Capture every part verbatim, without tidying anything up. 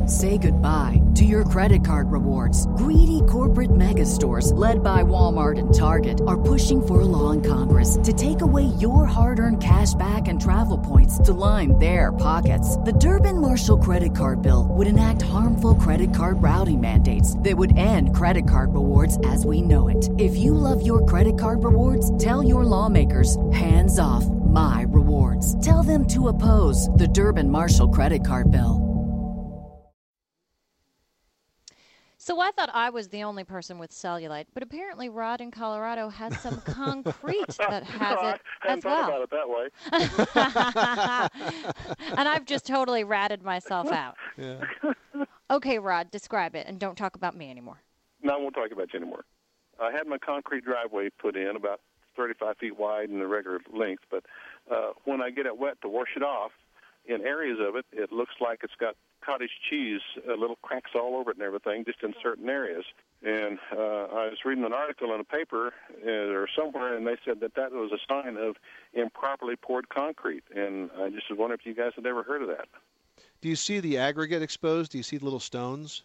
Say goodbye to your credit card rewards. Greedy corporate mega stores, led by Walmart and Target, are pushing for a law in Congress to take away your hard-earned cash back and travel points to line their pockets. The Durbin-Marshall credit card bill would enact harmful credit card routing mandates that would end credit card rewards as we know it. If you love your credit card rewards, tell your lawmakers, hands off my rewards. Tell them to oppose the Durbin-Marshall credit card bill. So I thought I was the only person with cellulite, but apparently Rod in Colorado has some concrete that has no, it I hadn't as well. thought about it that way. And I've just totally ratted myself out. Yeah. Okay, Rod, describe it, and don't talk about me anymore. No, I won't talk about you anymore. I had my concrete driveway put in, about thirty-five feet wide and the regular length, but uh, when I get it wet to wash it off, in areas of it, it looks like it's got cottage cheese, uh, little cracks all over it and everything, just in certain areas. And uh, I was reading an article in a paper uh, or somewhere, and they said that that was a sign of improperly poured concrete. And I just was wondering if you guys had ever heard of that. Do you see the aggregate exposed? Do you see the little stones?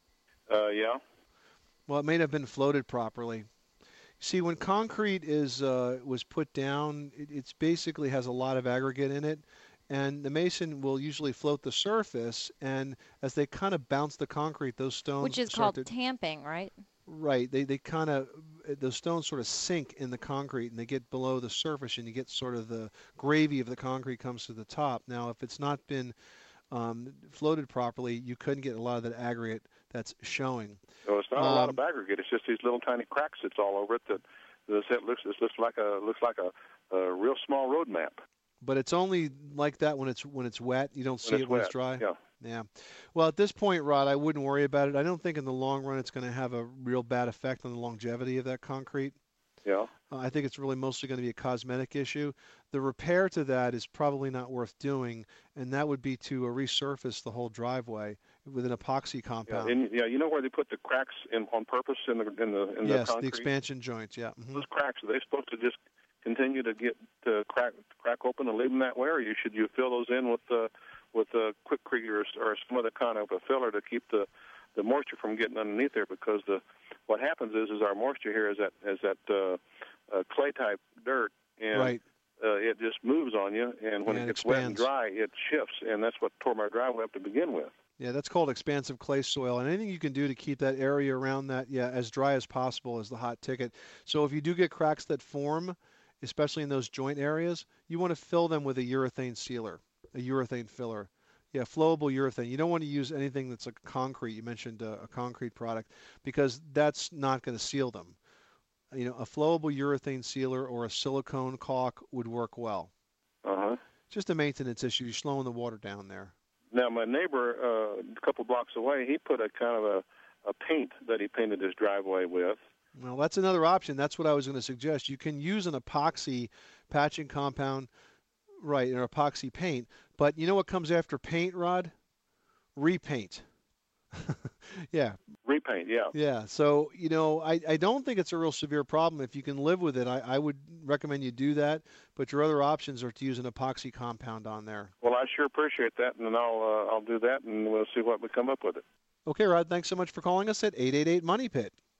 Uh, yeah. Well, it may not have been floated properly. See, when concrete is uh, was put down, it it's basically has a lot of aggregate in it. And the mason will usually float the surface, and as they kind of bounce the concrete, those stones Which is start called to, tamping, right? Right. They they kind of those stones sort of sink in the concrete, and they get below the surface, and you get sort of the gravy of the concrete comes to the top. Now, if it's not been um, floated properly, you couldn't get a lot of that aggregate that's showing. So it's not um, a lot of aggregate. It's just these little tiny cracks that's all over it. That, that it looks it looks like a looks like a, a real small road map. But it's only like that when it's when it's wet. You don't see when it when wet. it's dry. Yeah. Yeah. Well, at this point, Rod, I wouldn't worry about it. I don't think in the long run it's going to have a real bad effect on the longevity of that concrete. Yeah. Uh, I think it's really mostly going to be a cosmetic issue. The repair to that is probably not worth doing, and that would be to uh, resurface the whole driveway with an epoxy compound. Yeah, and, yeah, you know where they put the cracks in on purpose in the in the in yes, the concrete? the expansion joints. Yeah. Mm-hmm. Those cracks, are they supposed to just continue to get to crack crack open and leave them that way, or you should you fill those in with uh, with uh, Quikrete or, or some other kind of a filler to keep the, the moisture from getting underneath there? Because the what happens is is our moisture here is that is that uh, uh, clay type dirt, and right. uh, it just moves on you, and when Yeah, it it gets expands. wet and dry, it shifts, and that's what tore my driveway up to begin with. Yeah, that's called expansive clay soil. And anything you can do to keep that area around that, yeah, as dry as possible is the hot ticket. So if you do get cracks that form, especially in those joint areas, you want to fill them with a urethane sealer, a urethane filler. Yeah, flowable urethane. You don't want to use anything that's a concrete. You mentioned a, a concrete product, because that's not going to seal them. You know, a flowable urethane sealer or a silicone caulk would work well. Uh-huh. Just a maintenance issue. You're slowing the water down there. Now, my neighbor, uh, a couple blocks away, he put a kind of a, a paint that he painted his driveway with. Well, that's another option. That's what I was going to suggest. You can use an epoxy patching compound, right, an epoxy paint. But you know what comes after paint, Rod? Repaint. Yeah. Repaint, yeah. Yeah. So, you know, I, I don't think it's a real severe problem. If you can live with it, I, I would recommend you do that. But your other options are to use an epoxy compound on there. Well, I sure appreciate that, and I'll uh, I'll do that, and we'll see what we come up with it. Okay, Rod, thanks so much for calling us at eight eight eight, MONEY PIT.